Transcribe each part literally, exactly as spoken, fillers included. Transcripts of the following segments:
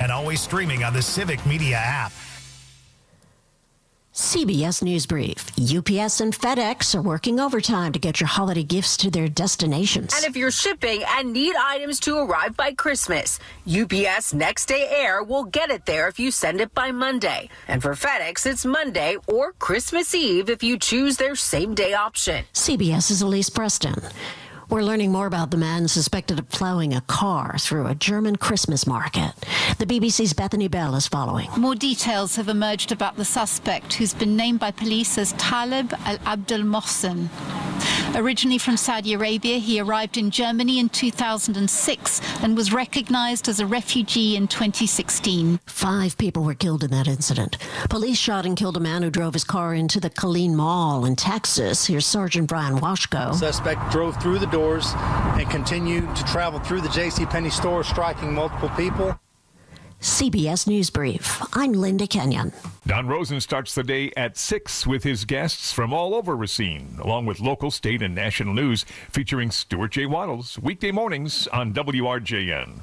and always streaming on the Civic Media app. C B S News Brief. U P S and FedEx are working overtime to get your holiday gifts to their destinations. And if you're shipping and need items to arrive by Christmas, U P S Next Day Air will get it there if you send it by Monday. And for FedEx, it's Monday or Christmas Eve if you choose their same-day option. CBS's Elise Preston. We're learning more about the man suspected of plowing a car through a German Christmas market. The B B C's Bethany Bell is following. More details have emerged about the suspect, who's been named by police as Talib al-Abdel Mohsen. Originally from Saudi Arabia, he arrived in Germany in two thousand six and was recognized as a refugee in twenty sixteen. Five people were killed in that incident. Police shot and killed a man who drove his car into the Killeen Mall in Texas. Here's Sergeant Brian Washko. Suspect drove through the doors and continued to travel through the JCPenney store, striking multiple people. C B S News Brief. I'm Linda Kenyon. Don Rosen starts the day at six with his guests from all over Racine, along with local, state, and national news featuring Stuart J. Waddles, weekday mornings on W R J N.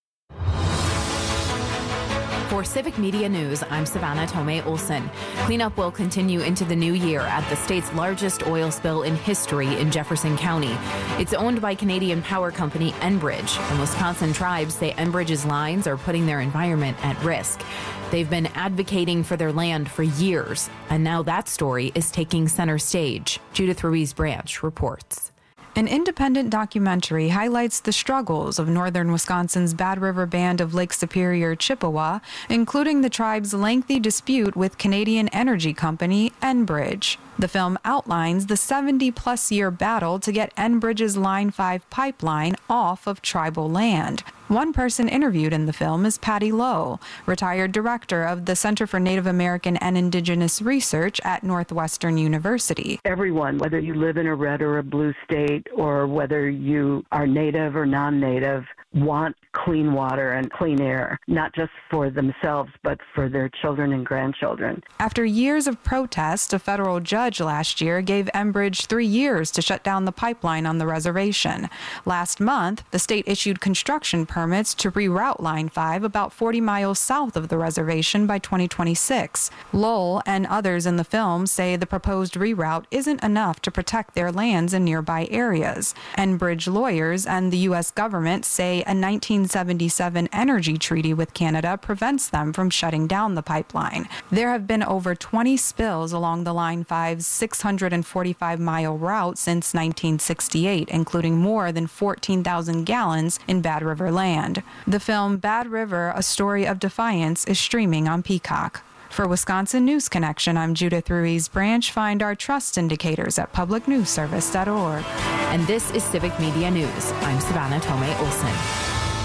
For Civic Media News, I'm Savannah Tomei Olson. Cleanup will continue into the new year at the state's largest oil spill in history in Jefferson County. It's owned by Canadian power company Enbridge. The Wisconsin tribes say Enbridge's lines are putting their environment at risk. They've been advocating for their land for years, and now that story is taking center stage. Judith Ruiz Branch reports. An independent documentary highlights the struggles of northern Wisconsin's Bad River Band of Lake Superior Chippewa, including the tribe's lengthy dispute with Canadian energy company Enbridge. The film outlines the seventy-plus year battle to get Enbridge's Line five pipeline off of tribal land. One person interviewed in the film is Patty Lowe, retired director of the Center for Native American and Indigenous Research at Northwestern University. Everyone, whether you live in a red or a blue state, or whether you are native or non-native, want clean water and clean air, not just for themselves, but for their children and grandchildren. After years of protest, a federal judge last year gave Enbridge three years to shut down the pipeline on the reservation. Last month, the state issued construction permits to reroute Line five about forty miles south of the reservation by twenty twenty-six. Lowell and others in the film say the proposed reroute isn't enough to protect their lands in nearby areas. Enbridge lawyers and the U S government say a nineteen seventy-seven energy treaty with Canada prevents them from shutting down the pipeline. There have been over twenty spills along the Line five's six hundred forty-five mile route since nineteen sixty-eight, including more than fourteen thousand gallons in Bad River land. The film Bad River, A Story of Defiance is streaming on Peacock. For Wisconsin News Connection, I'm Judith Ruiz Branch. Find our trust indicators at public news service dot org. And this is Civic Media News. I'm Savannah Tomei Olson.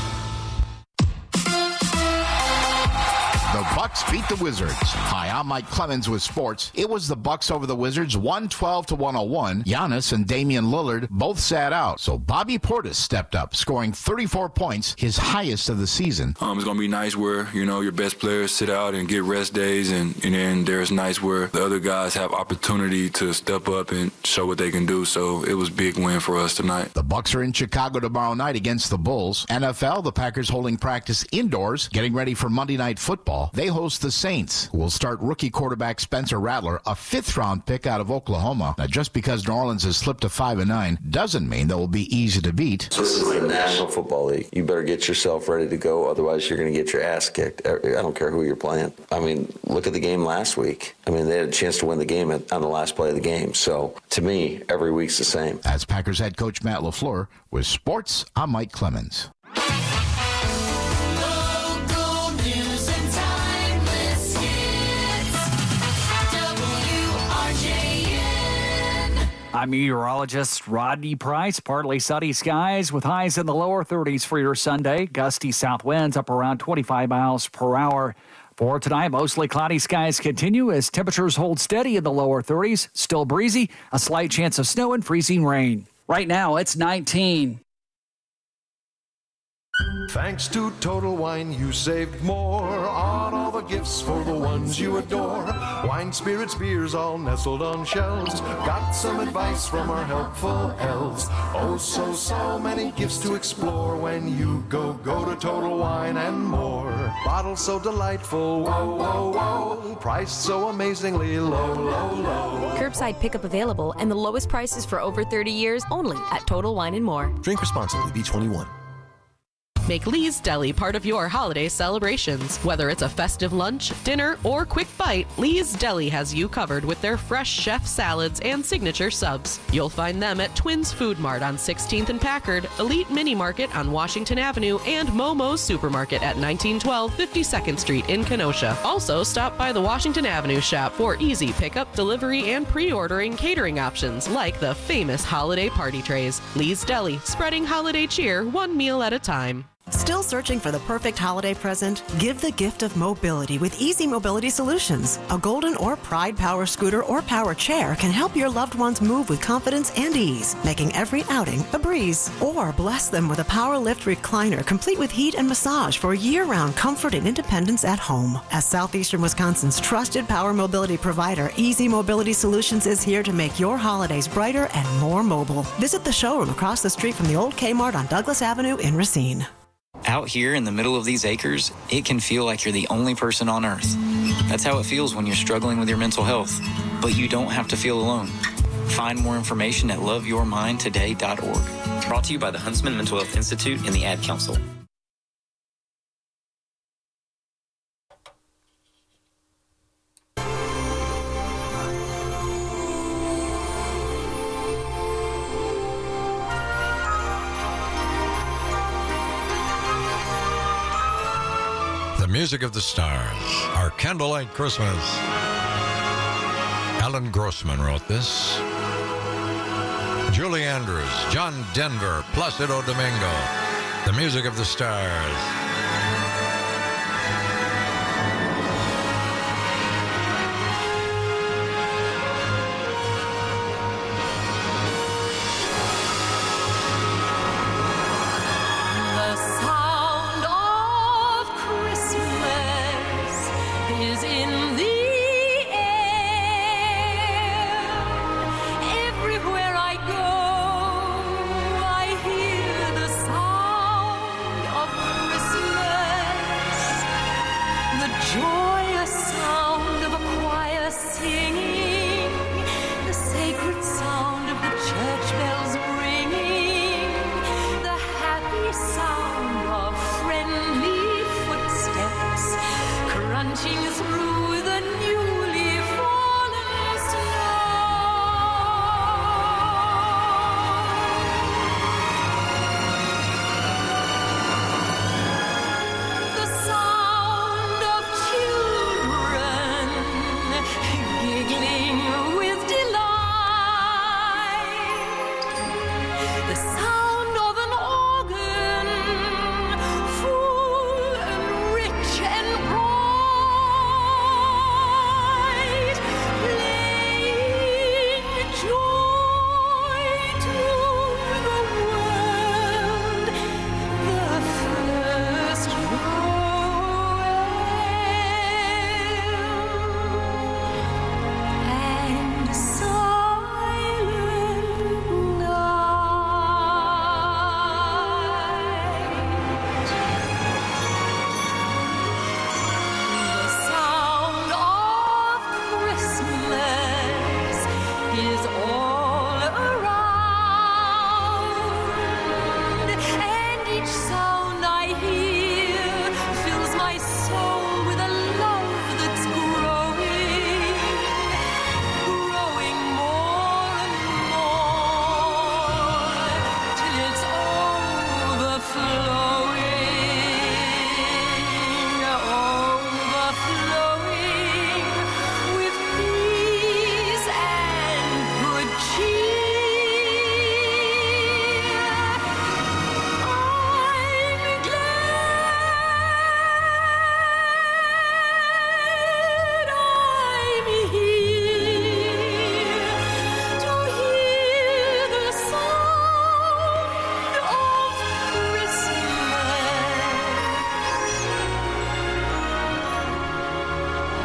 The Bucks beat the Wizards. Hi, I'm Mike Clemens with sports. It was the Bucks over the Wizards, one twelve to one oh one. Giannis and Damian Lillard both sat out, so Bobby Portis stepped up, scoring thirty-four points, his highest of the season. Um, it's going to be nice where, you know, your best players sit out and get rest days, and, and then there's nice where the other guys have opportunity to step up and show what they can do, so it was a big win for us tonight. The Bucks are in Chicago tomorrow night against the Bulls. N F L, the Packers holding practice indoors, getting ready for Monday Night Football. They host the Saints, who will start rookie quarterback Spencer Rattler, a fifth-round pick out of Oklahoma. Now, just because New Orleans has slipped to five and nine doesn't mean they will be easy to beat. This is the National Football League. You better get yourself ready to go, otherwise you're going to get your ass kicked. I don't care who you're playing. I mean, look at the game last week. I mean, they had a chance to win the game on the last play of the game. So, to me, every week's the same. As Packers head coach Matt LaFleur, with sports, I'm Mike Clemens. I'm meteorologist Rodney Price. Partly sunny skies with highs in the lower thirties for your Sunday. Gusty south winds up around twenty-five miles per hour. For tonight, mostly cloudy skies continue as temperatures hold steady in the lower thirties. Still breezy, a slight chance of snow and freezing rain. Right now, it's nineteen. Thanks to Total Wine, you saved more on all the gifts for the ones you adore. Wine, spirits, beers, all nestled on shelves. Got some advice from our helpful elves. Oh, so, so many gifts to explore when you go, go to Total Wine and More. Bottles so delightful, whoa, whoa, whoa. Priced so amazingly low, low, low. Curbside pickup available and the lowest prices for over thirty years only at Total Wine and More. Drink responsibly, B twenty-one. Make Lee's Deli part of your holiday celebrations. Whether it's a festive lunch, dinner, or quick bite, Lee's Deli has you covered with their fresh chef salads and signature subs. You'll find them at Twins Food Mart on sixteenth and Packard, Elite Mini Market on Washington Avenue, and Momo's Supermarket at nineteen twelve fifty-second Street in Kenosha. Also, stop by the Washington Avenue shop for easy pickup, delivery, and pre-ordering catering options like the famous holiday party trays. Lee's Deli, spreading holiday cheer one meal at a time. Still searching for the perfect holiday present? Give the gift of mobility with Easy Mobility Solutions. A Golden or Pride power scooter or power chair can help your loved ones move with confidence and ease, making every outing a breeze. Or bless them with a power lift recliner complete with heat and massage for year-round comfort and independence at home. As Southeastern Wisconsin's trusted power mobility provider, Easy Mobility Solutions is here to make your holidays brighter and more mobile. Visit the showroom across the street from the old Kmart on Douglas Avenue in Racine. Out here in the middle of these acres, it can feel like you're the only person on earth. That's how it feels when you're struggling with your mental health. But you don't have to feel alone. Find more information at love your mind today dot org. Brought to you by the Huntsman Mental Health Institute and the Ad Council. Music of the Stars, Our Candlelight Christmas. Alan Grossman wrote this. Julie Andrews, John Denver, Placido Domingo. The Music of the Stars. Children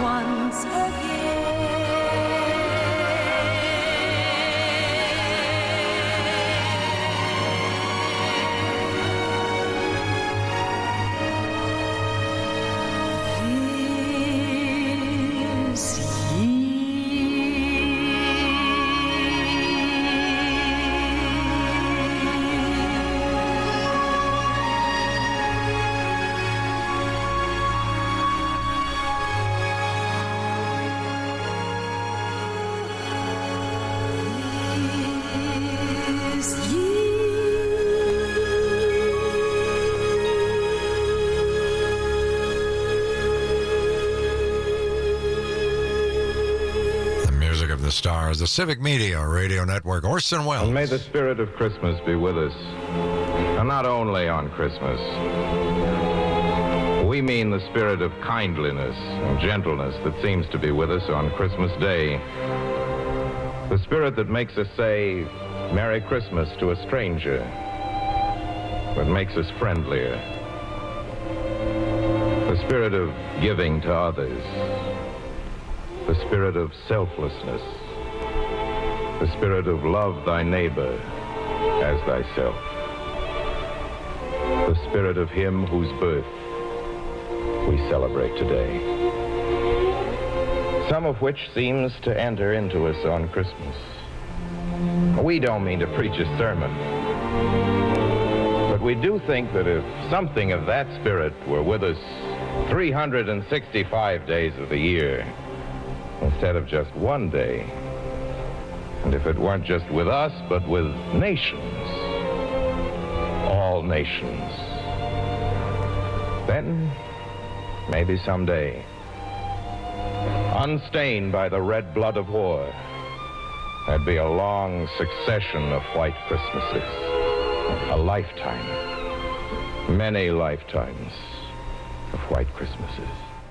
once again. This The stars, the Civic Media Radio Network, Orson Welles. And may the spirit of Christmas be with us, and not only on Christmas. We mean the spirit of kindliness and gentleness that seems to be with us on Christmas Day. The spirit that makes us say Merry Christmas to a stranger, that makes us friendlier. The spirit of giving to others. The spirit of selflessness, the spirit of love thy neighbor as thyself, the spirit of him whose birth we celebrate today, some of which seems to enter into us on Christmas. We don't mean to preach a sermon, but we do think that if something of that spirit were with us three hundred sixty-five days of the year, instead of just one day, and if it weren't just with us, but with nations, all nations, then maybe someday, unstained by the red blood of war, there'd be a long succession of white Christmases, a lifetime, many lifetimes of white Christmases.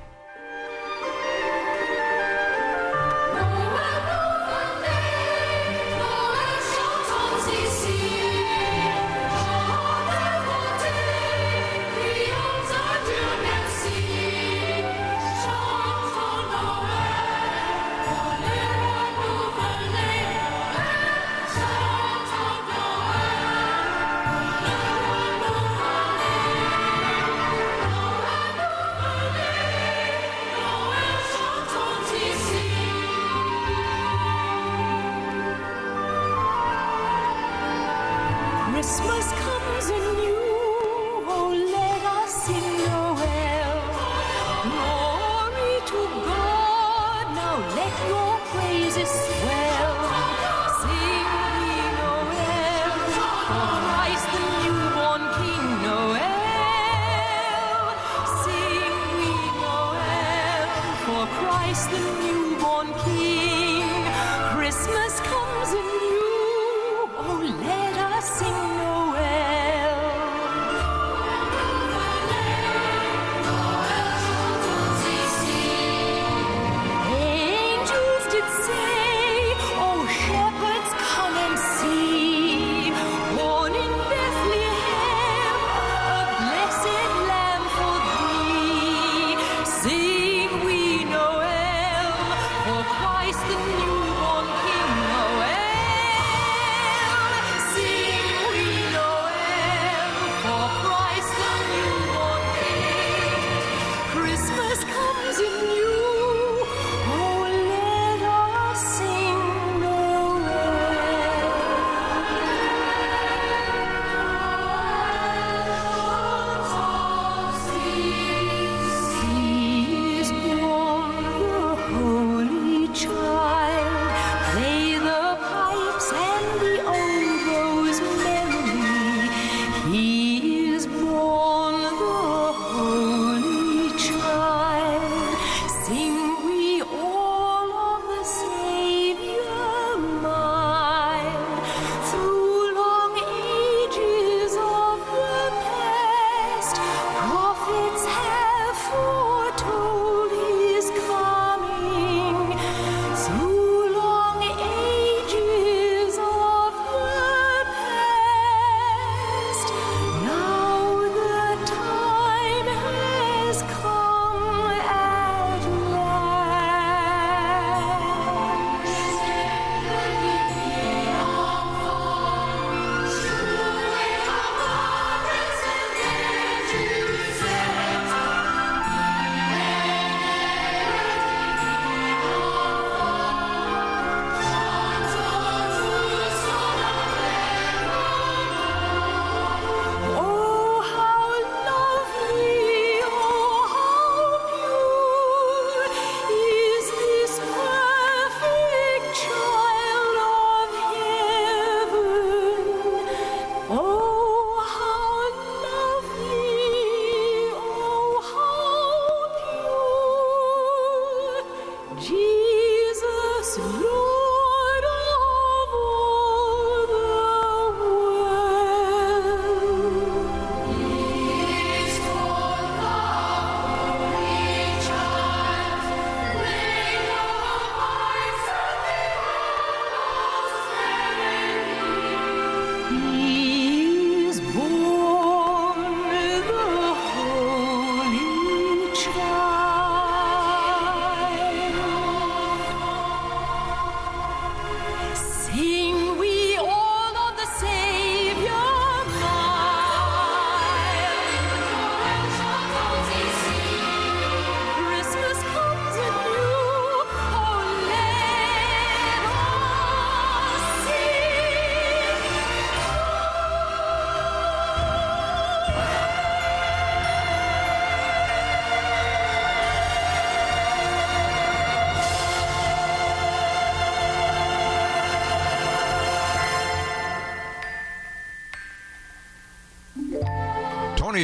Christmas comes anew, oh let us sing Noel. Glory to God, now let your praises swell. Sing we Noel, for Christ the newborn King Noel. Sing we Noel, for Christ the newborn King. Christmas comes anew, oh let us sing Christ the newborn King Noel.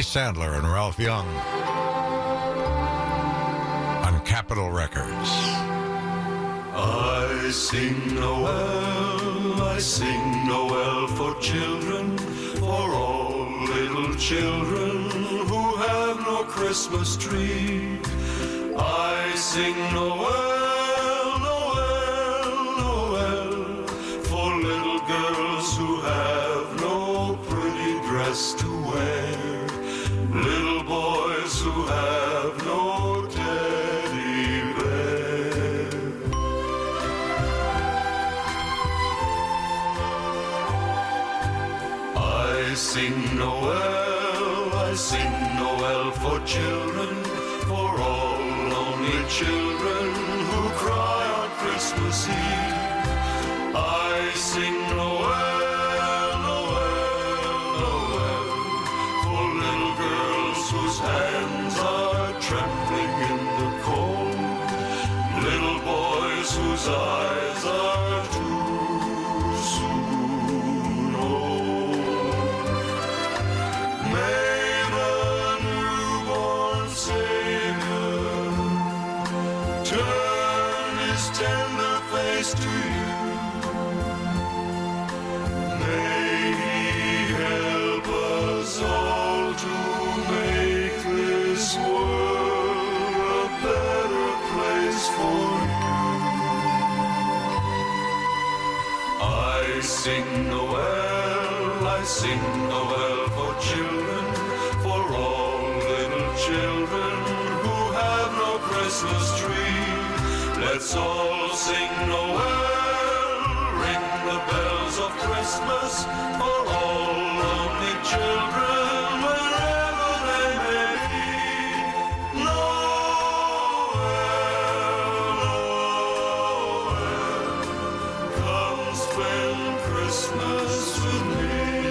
Sandler and Ralph Young on Capitol Records. I sing Noel, I sing Noel for children, for all little children who have no Christmas tree. I sing Noel, Noel, Noel, for little girls who have no pretty dress to wear, little boys who have no teddy bear. I sing Noel, I sing Noel for children, for all lonely children who cry on Christmas Eve. I sing Noel, Noel, Noel, for little girls whose hands are trembling in the cold, little boys whose eyes are too soon old. May the newborn Savior turn his tender face to you. May he help us all to make this world a better place for you. I sing Noel, I sing Noel for children, for all little children who have no Christmas tree. Let's all sing Noel, ring the bells of Christmas for all lonely children wherever they may be. Noel, Noel, come spend Christmas with me.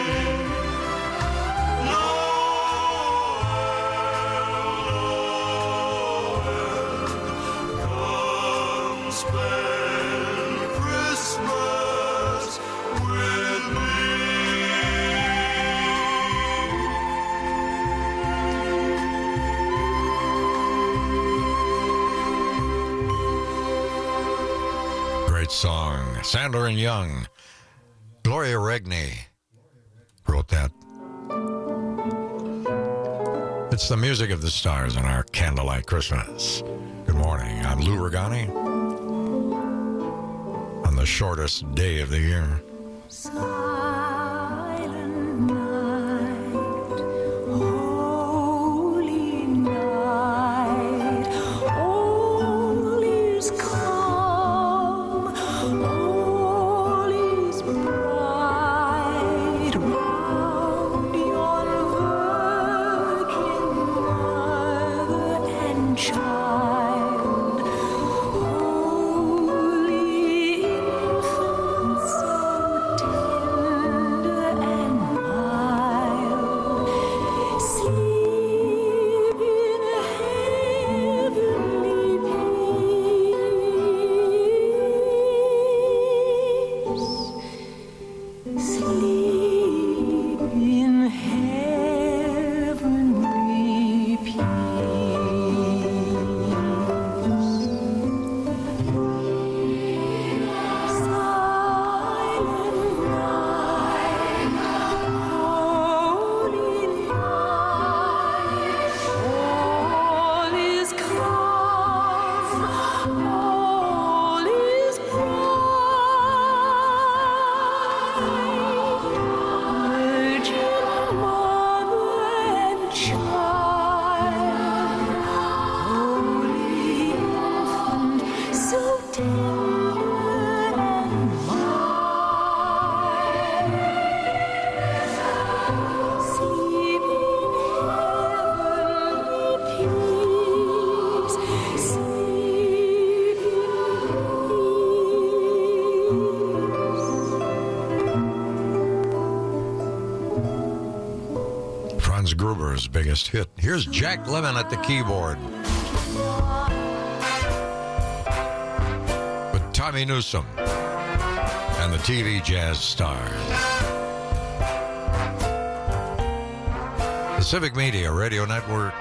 Come spend Christmas with me. Great song. Sandler and Young. Gloria Regni wrote that. It's the music of the stars on our Candlelight Christmas. Good morning. I'm Lou Regani. On the shortest day of the year. Silent night, holy night, all is calm, all is bright round yon virgin mother and child, holy infant, so tender and mild, sleep in heavenly peace, sleep in heavenly peace. Silent night, holy night, all is calm, all is bright, virgin mother and child, holy infant, so tender and mild, sleep in heavenly peace, sleep in peace. Franz Gruber's biggest hit. Here's Jack Lemmon at the keyboard. With Tommy Newsom and the T V Jazz Stars. Pacific Media Radio Network.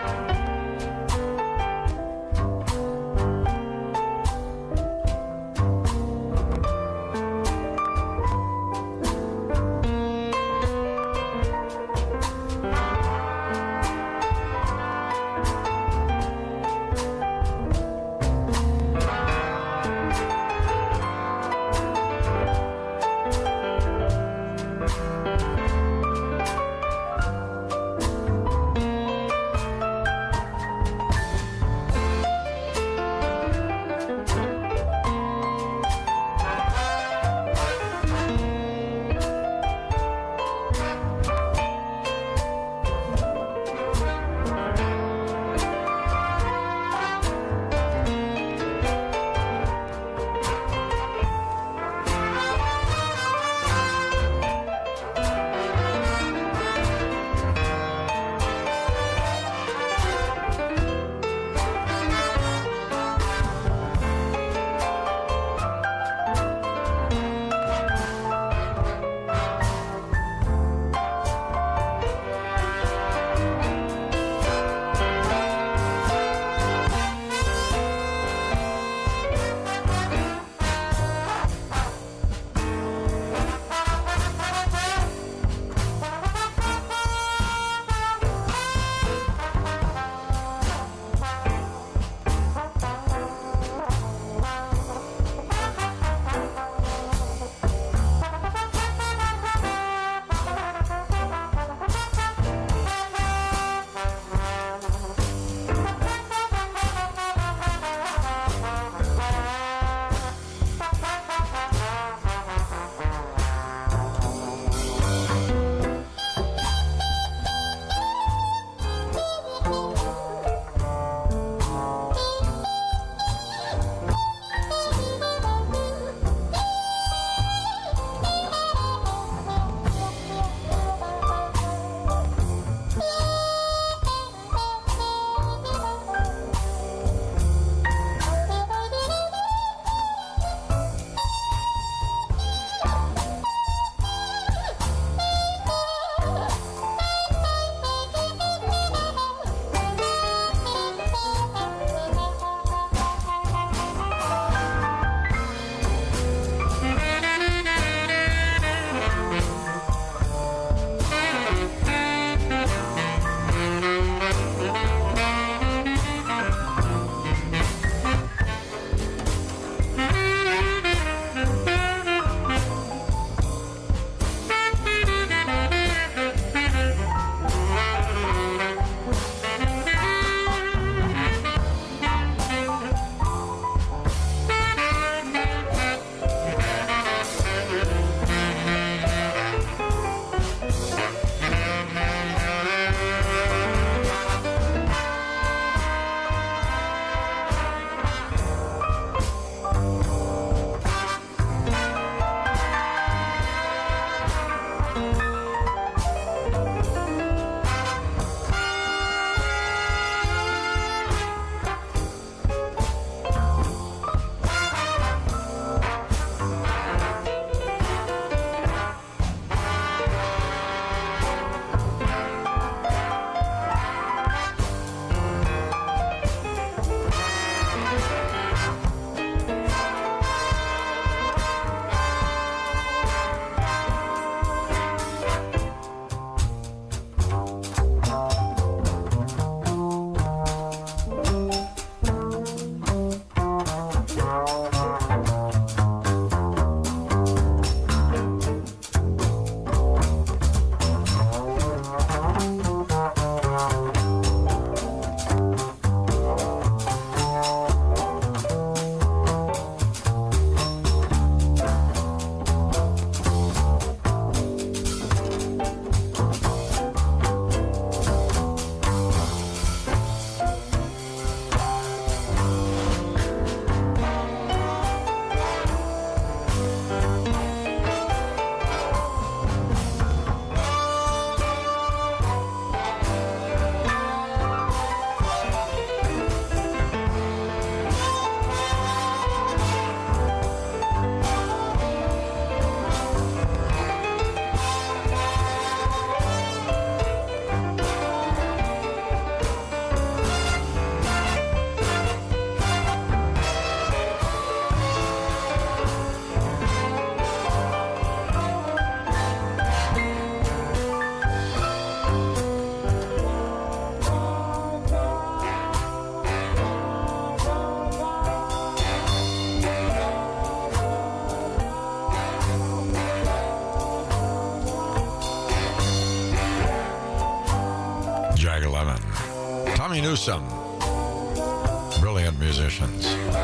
Tommy Newsom. Brilliant musicians.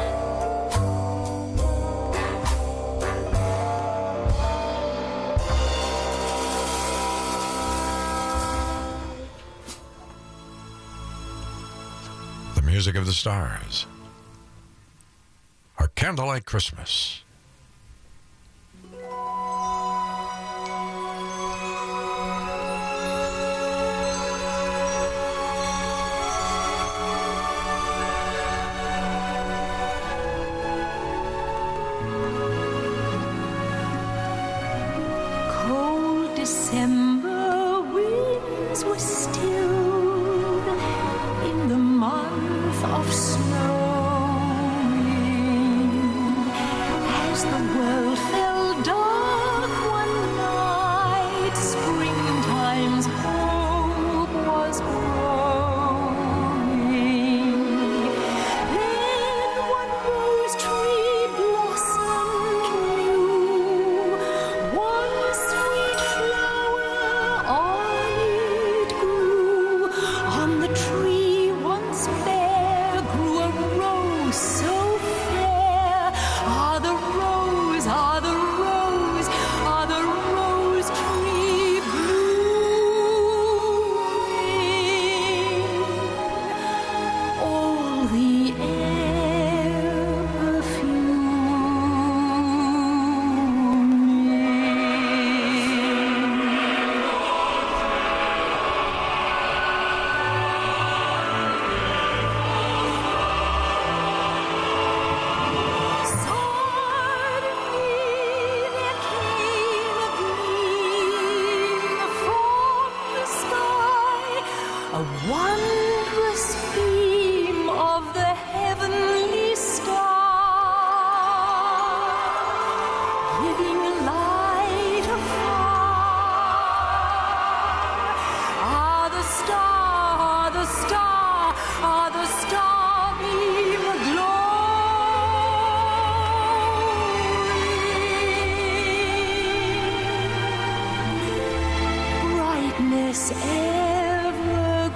The music of the stars. Our Candlelight Christmas. Cold December winds were still in the month of snowing as the world fell dark one night. Springtime's hope was growing. Then one rose tree blossomed new. One sweet flower on it grew. On the tree once bare grew a rose so fair. Ah, the rose, ah, the rose, ah, the rose tree blooming. All the air a wondrous beam of the heavenly star, giving light afar. Ah, the star, the star, ah, the star beam glowing. Brightness ever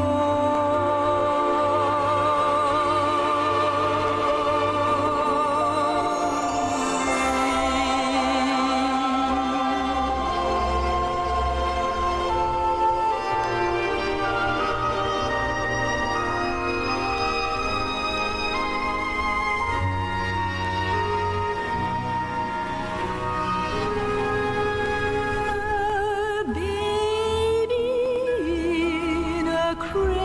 A baby in a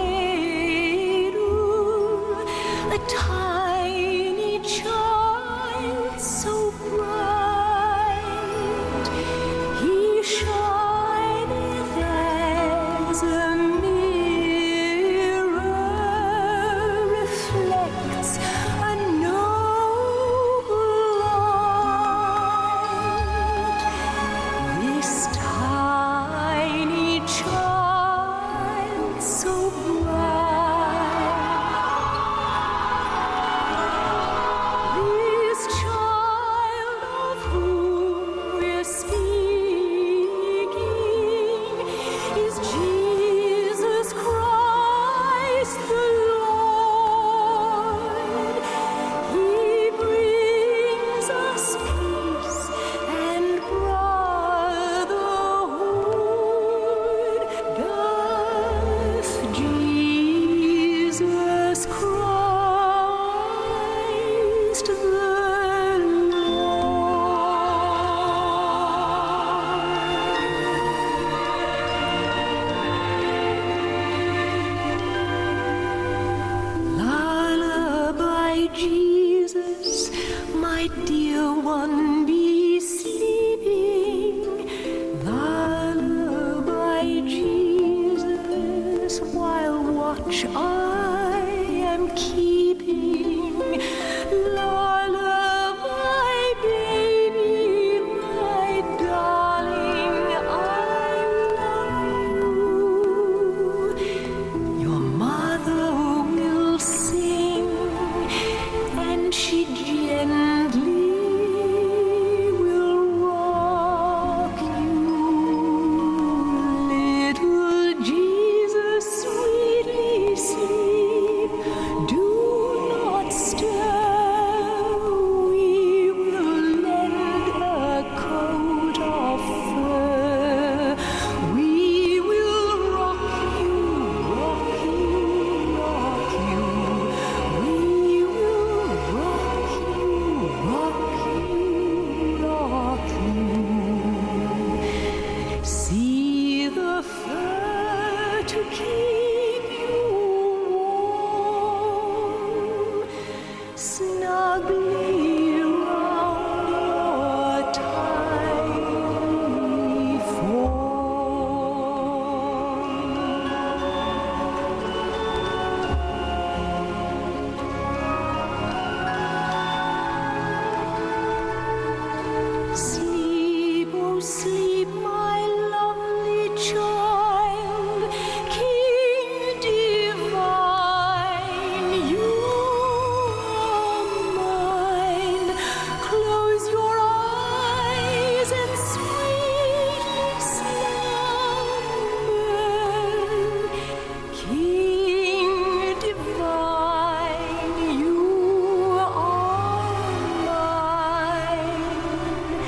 cradle, a tiny child so bright. He shineth as a mirror, reflects a noble light. This tiny child so bright snugly round your tiny form. Sleep, oh sleep, my lovely child, King divine, you are mine. Close your eyes and sweetly slumber. King divine, you are mine.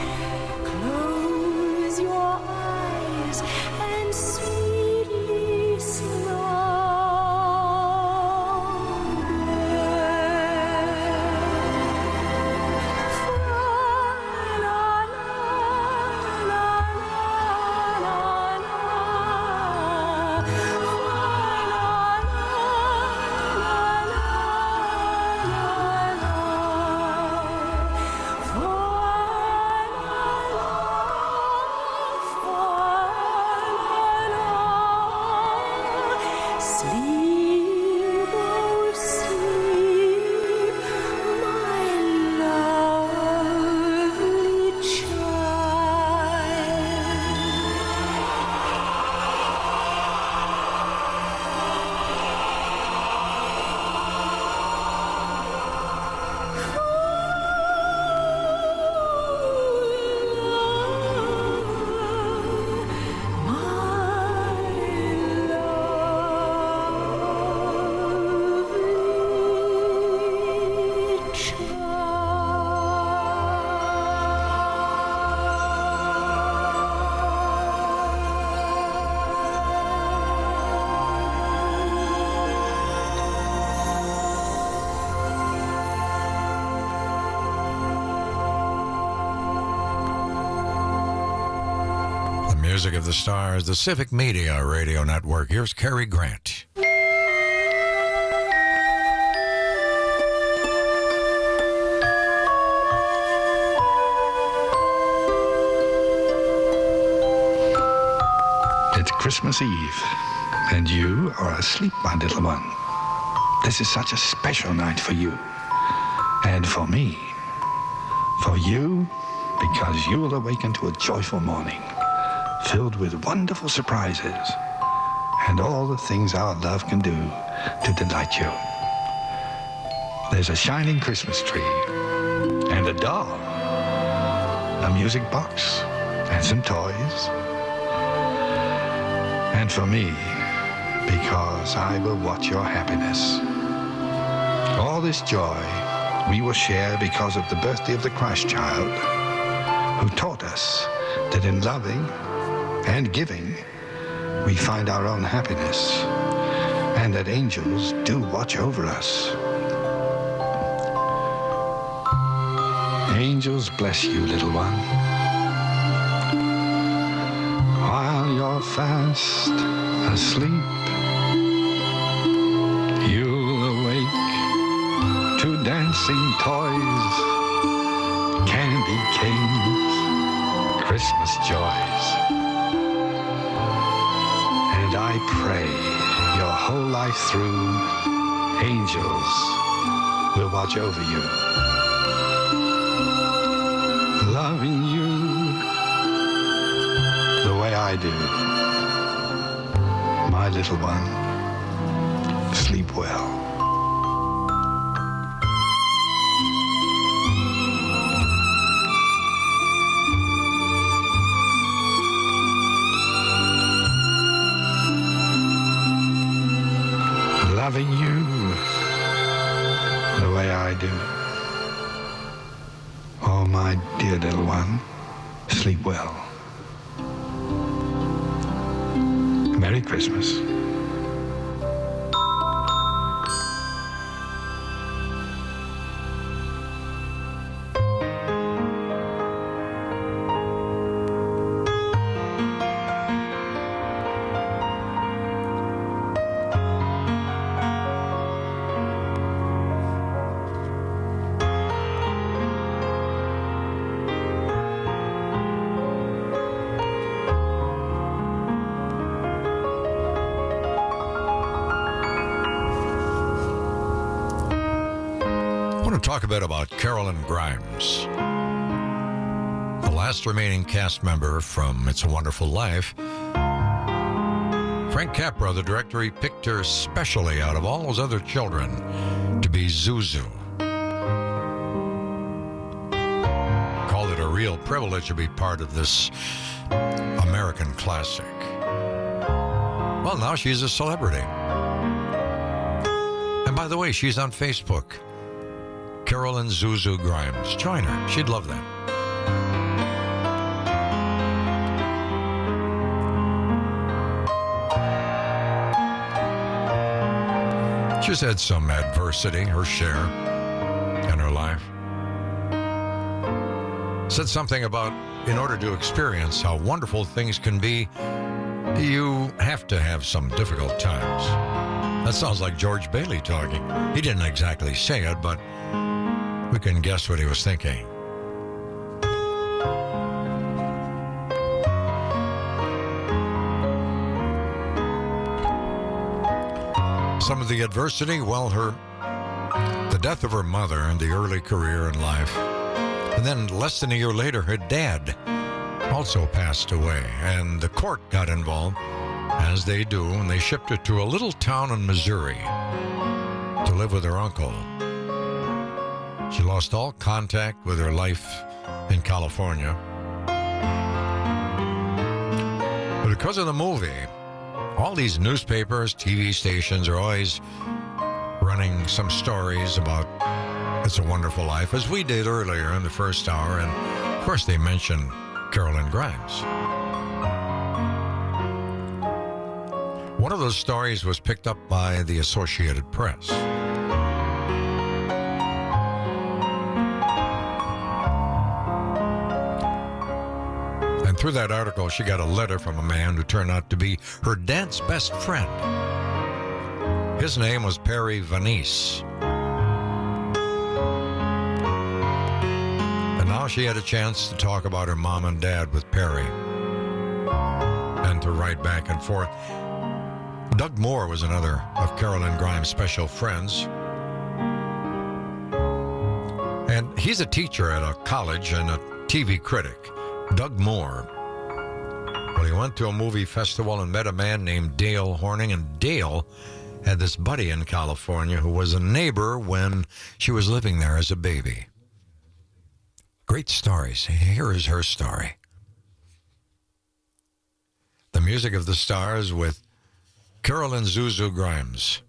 Close your eyes and sweetly Sleep, oh sleep, my lovely The music of the stars, the Civic Media Radio Network. Here's Cary Grant. It's Christmas Eve, and you are asleep, my little one. This is such a special night for you, and for me. For you, because you will awaken to a joyful morning, filled with wonderful surprises, and all the things our love can do to delight you. There's a shining Christmas tree, and a doll, a music box, and some toys. And for me, because I will watch your happiness. All this joy we will share because of the birthday of the Christ child, who taught us that in loving and giving, we find our own happiness, and that angels do watch over us. Angels bless you, little one. While you're fast asleep, you'll awake to dancing toys, candy canes, Christmas joys. And I pray your whole life through, angels will watch over you, loving you the way I do. My little one, sleep well. Loving you the way I do. Oh, my dear little one, sleep well. Merry Christmas. want to talk a bit about Carolyn Grimes, the last remaining cast member from It's a Wonderful Life. Frank Capra, the director, he picked her specially out of all those other children to be Zuzu. Called it a real privilege to be part of this American classic. Well, now she's a celebrity. And by the way, she's on Facebook. Carolyn Zuzu Grimes. Join her. She'd love that. She's had some adversity, her share, in her life. Said something about, in order to experience how wonderful things can be, you have to have some difficult times. That sounds like George Bailey talking. He didn't exactly say it, but we can guess what he was thinking. Some of the adversity, well, her, the death of her mother in the early career in life. And then less than a year later, her dad also passed away. And the court got involved, as they do, and they shipped her to a little town in Missouri to live with her uncle. She lost all contact with her life in California. But because of the movie, all these newspapers, T V stations are always running some stories about It's a Wonderful Life, as we did earlier in the first hour. And, of course, they mentioned Carolyn Grimes. One of those stories was picked up by the Associated Press. And through that article, she got a letter from a man who turned out to be her dad's best friend. His name was Perry Vanice. And now she had a chance to talk about her mom and dad with Perry and to write back and forth. Doug Moore was another of Carolyn Grimes' special friends. And he's a teacher at a college and a T V critic. Doug Moore. Well, he went to a movie festival and met a man named Dale Horning, and Dale had this buddy in California who was a neighbor when she was living there as a baby. Great stories. Here is her story. The Music of the Stars with Carolyn Zuzu Grimes.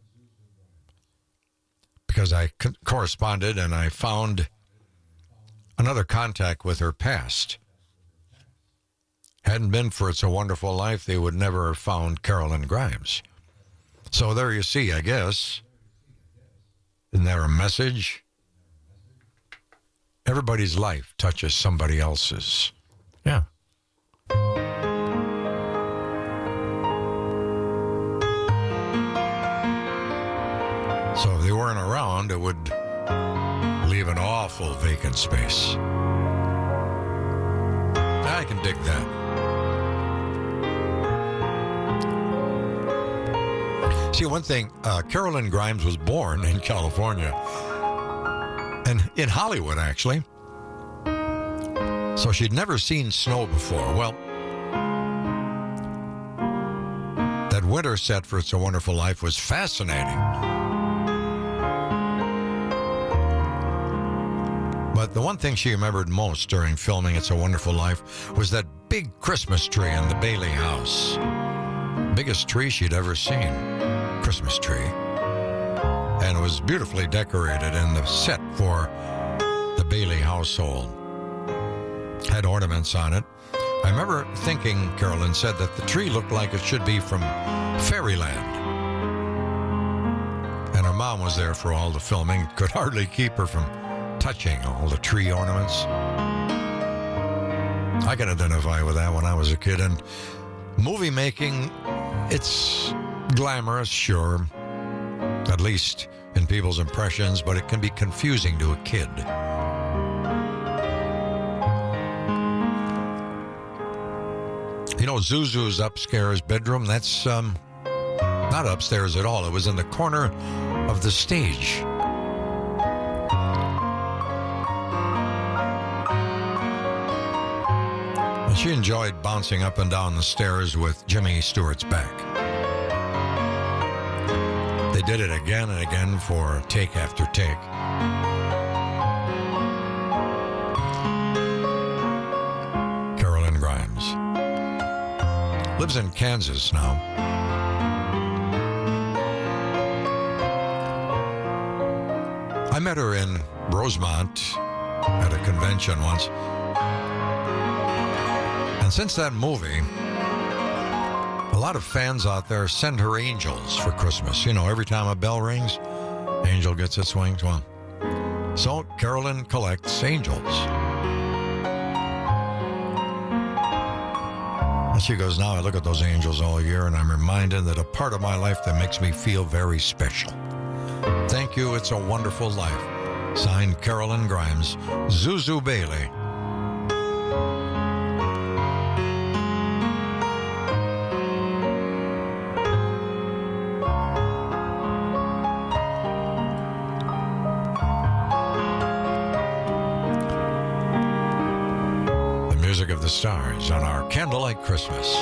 Because I co- corresponded and I found another contact with her past. Hadn't been for It's a Wonderful Life, they would never have found Carolyn Grimes. So there you see, I guess. Isn't there a message? Everybody's life touches somebody else's. Yeah. So if they weren't around, it would leave an awful vacant space. I can dig that. See, one thing, uh, Carolyn Grimes was born in California, and in Hollywood, actually. So she'd never seen snow before. Well, that winter set for It's a Wonderful Life was fascinating. But the one thing she remembered most during filming It's a Wonderful Life was that big Christmas tree in the Bailey house. Biggest tree she'd ever seen. Christmas tree. And it was beautifully decorated in the set for the Bailey household. Had ornaments on it. I remember thinking, Carolyn said, that the tree looked like it should be from fairyland. And her mom was there for all the filming. Could hardly keep her from touching all the tree ornaments. I can identify with that when I was a kid. And movie making, it's glamorous, sure, at least in people's impressions, but it can be confusing to a kid. You know, Zuzu's upstairs bedroom, that's um, not upstairs at all. It was in the corner of the stage. she enjoyed bouncing up and down the stairs with Jimmy Stewart's back. They did it again and again for take after take. Carolyn Grimes lives in Kansas now. I met her in Rosemont at a convention once. And since that movie, a lot of fans out there send her angels for Christmas. You know, every time a bell rings, angel gets its wings. Well, so Carolyn collects angels. And she goes, now I look at those angels all year and I'm reminded that a part of my life that makes me feel very special. Thank you. It's a wonderful life. Signed, Carolyn Grimes, Zuzu Bailey. Of the stars on our Candlelight Christmas.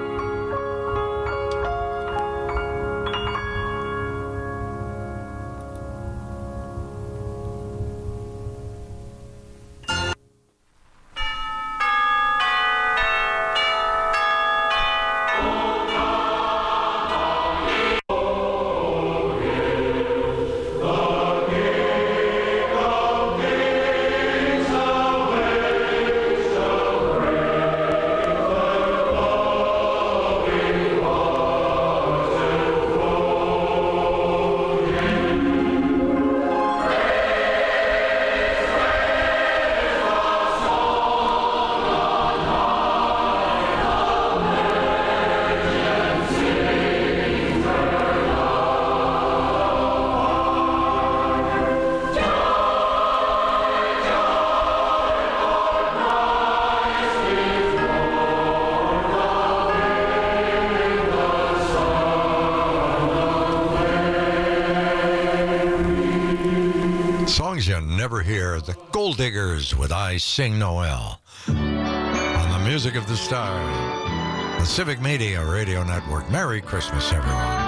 Songs you never hear, the Gold Diggers with I Sing Noel. On the Music of the Stars, the Civic Media Radio Network. Merry Christmas, everyone.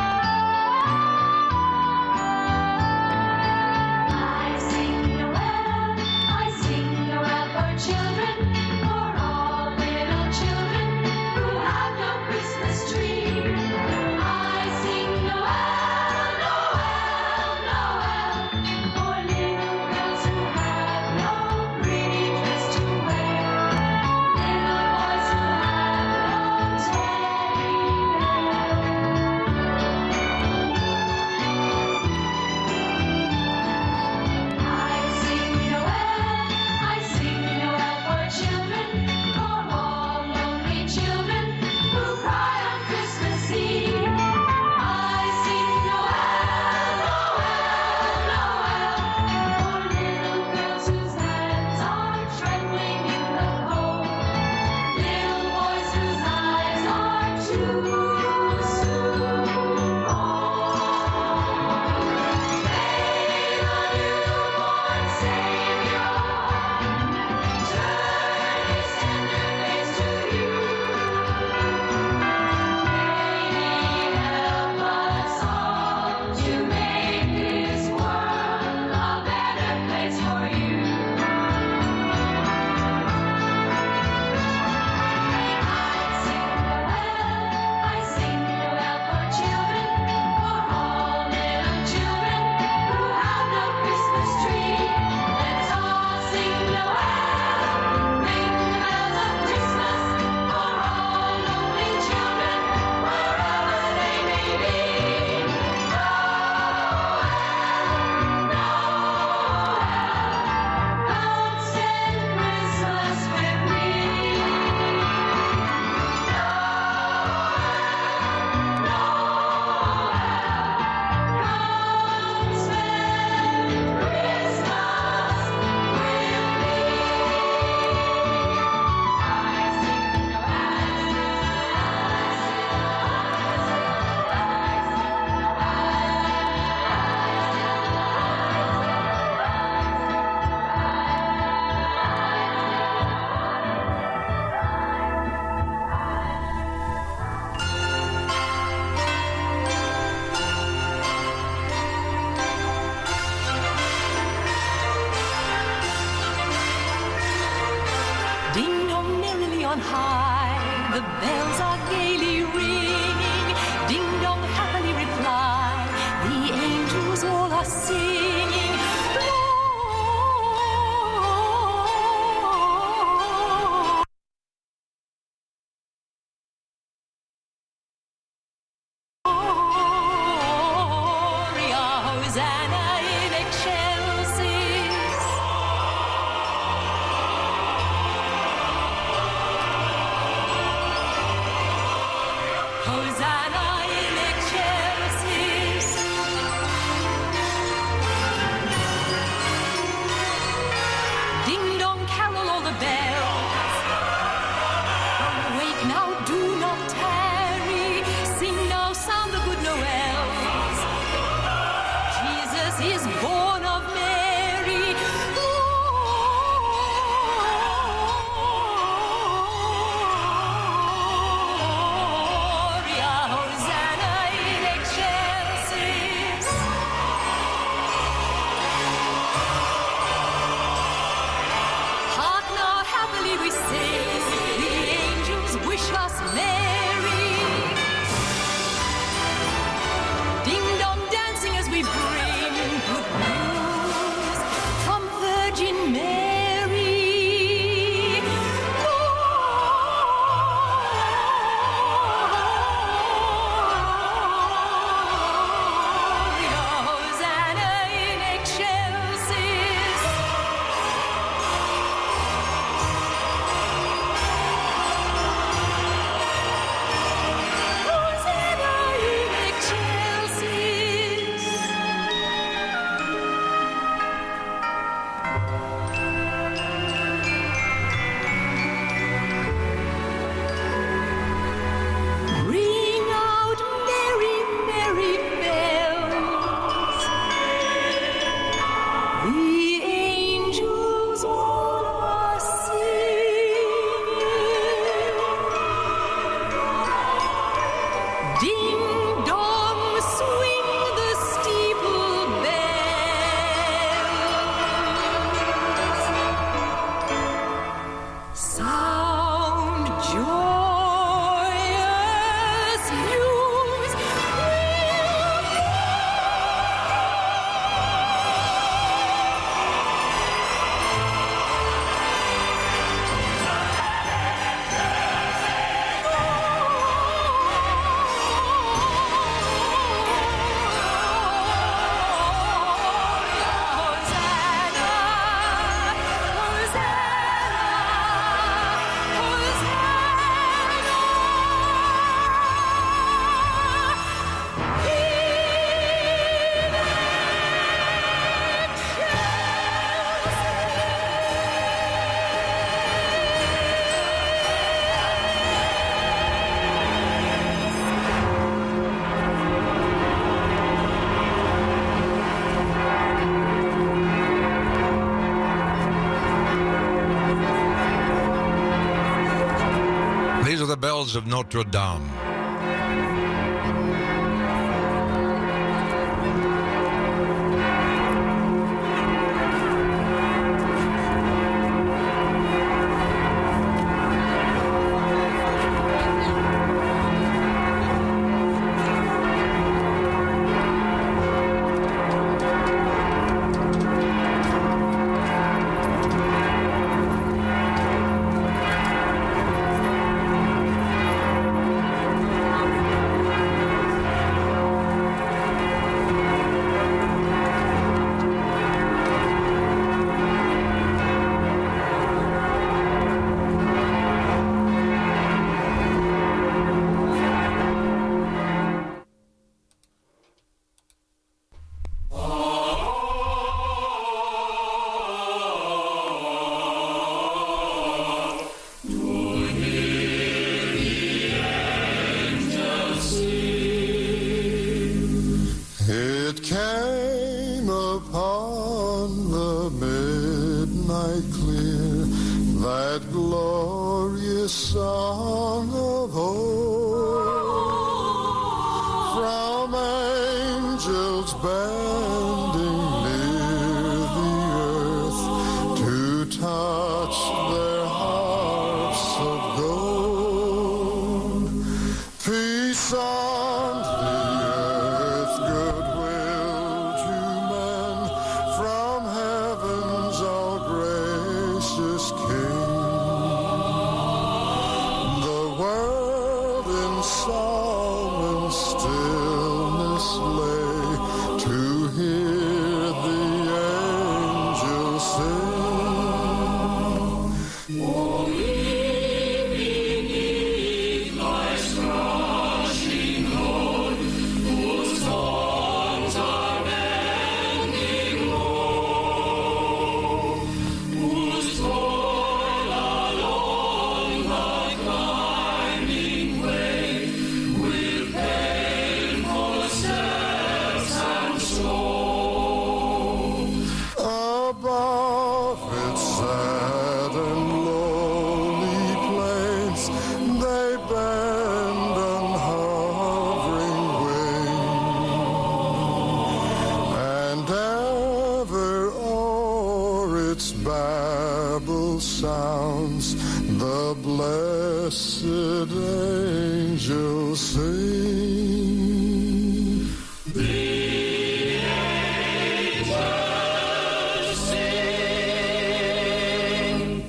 on high, the bells are gaily ringing. Ding dong happily reply, the angels all are singing. Gloria, Hosanna in excelsis. Hosanna in excelsis. Ding dong carol all the bells. Awake now, do not tarry. Sing now, sound the good Noels. Jesus is born of Mary. Gloria, Hosanna in excelsis. Hark now, happily we sing. The angels wish us merry. Ding dong dancing as we bring good news from Virgin Mary. Gloria, Hosanna in excelsis. Hosanna in excelsis. Ring out merry, merry bells. The angels all are singing. Ding dong, swing the steeple bells. Sound joyous news. These are the bells of Notre Dame. It came upon the midnight clear, that glorious song of hope, from angels bending near the earth to touch their harps of gold. its babble sounds, the blessed angels sing. The angels sing.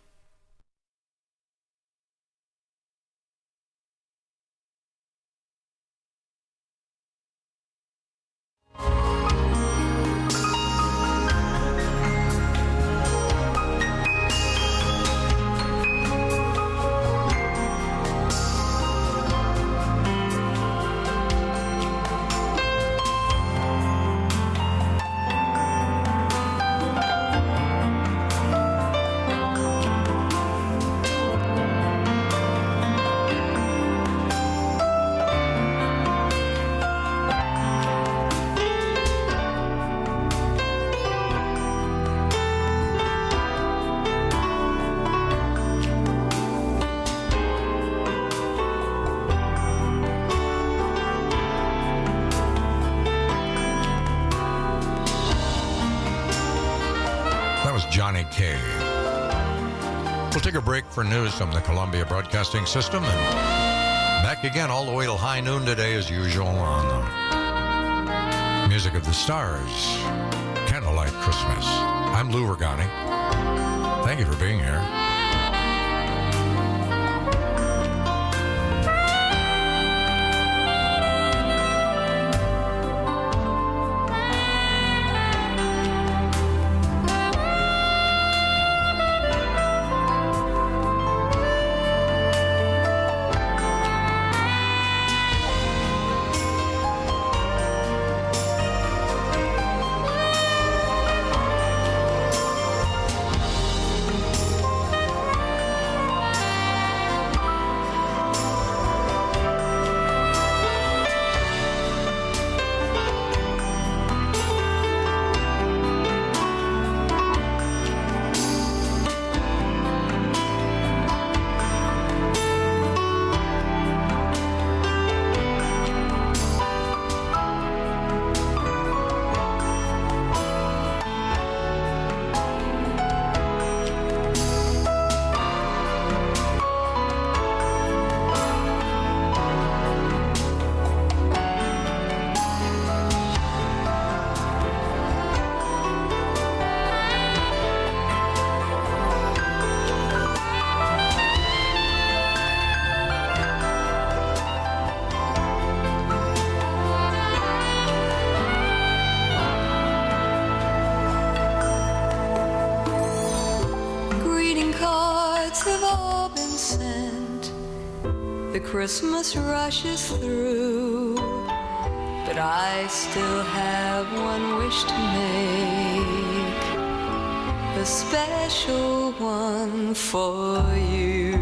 Johnny Kaye. We'll take a break for news from the Columbia Broadcasting System and back again all the way till high noon today as usual on the Music of the Stars, Candlelight Christmas. I'm Lou Regani. Thank you for being here. Christmas rushes through, but I still have one wish to make, a special one for you.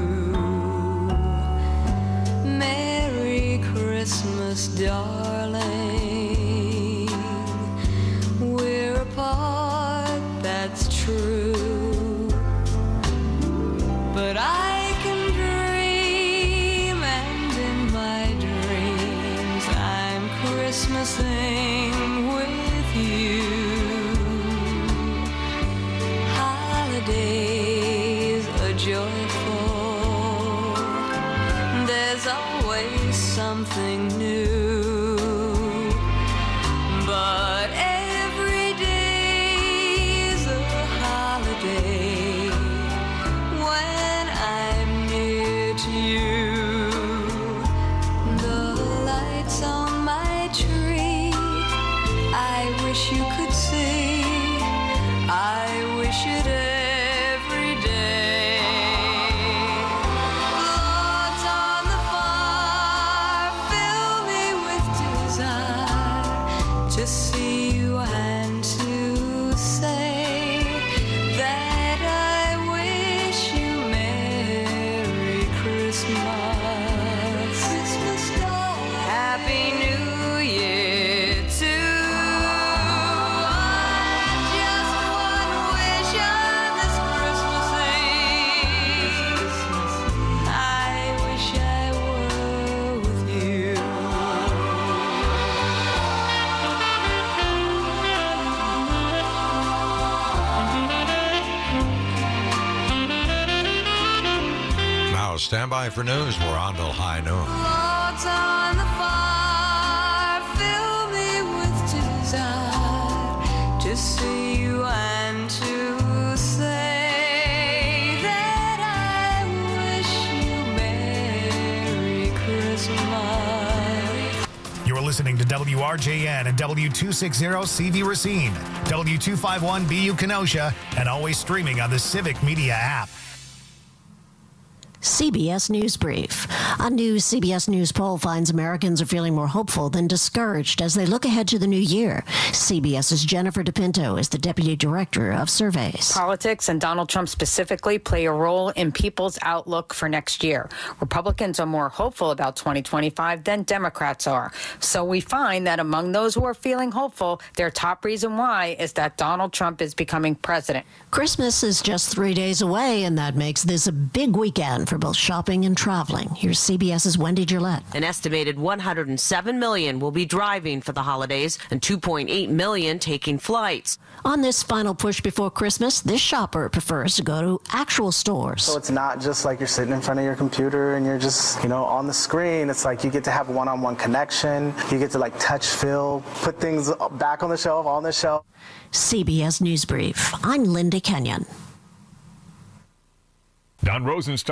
Merry Christmas, darling. We're apart, that's true, but I Christmasing with you. Holidays are joyful. There's always something new, but every day's a holiday when I'm near to you. The lights on my tree, I wish you could see. I wish it every day. Lords on the far fill me with desire to see you and to say that I wish you Merry Christmas. Christmas Day. Happy New Year too. Just one wish I stand by for news. We're on till high noon. Lord's on the fire, fill me with desire to see you and to say that I wish you Merry Christmas. You're listening to W R J N and W two sixty C V Racine, W two fifty-one B U Kenosha, and always streaming on the Civic Media app. C B S News Brief. A new C B S News poll finds Americans are feeling more hopeful than discouraged as they look ahead to the new year. CBS's Jennifer DePinto is the Deputy Director of Surveys. Politics and Donald Trump specifically play a role in people's outlook for next year. Republicans are more hopeful about twenty twenty-five than Democrats are. So we find that among those who are feeling hopeful, their top reason why is that Donald Trump is becoming president. Christmas is just three days away, and that makes this a big weekend for both shopping and traveling. Here's CBS's Wendy Gillette. An estimated one hundred seven million will be driving for the holidays and two point eight million taking flights. On this final push before Christmas, this shopper prefers to go to actual stores. So it's not just like you're sitting in front of your computer and you're just, you know, on the screen. It's like you get to have one-on-one connection. You get to like touch, feel, put things back on the shelf, on the shelf. C B S News Brief. I'm Linda Kenyon. Don Rosenstock.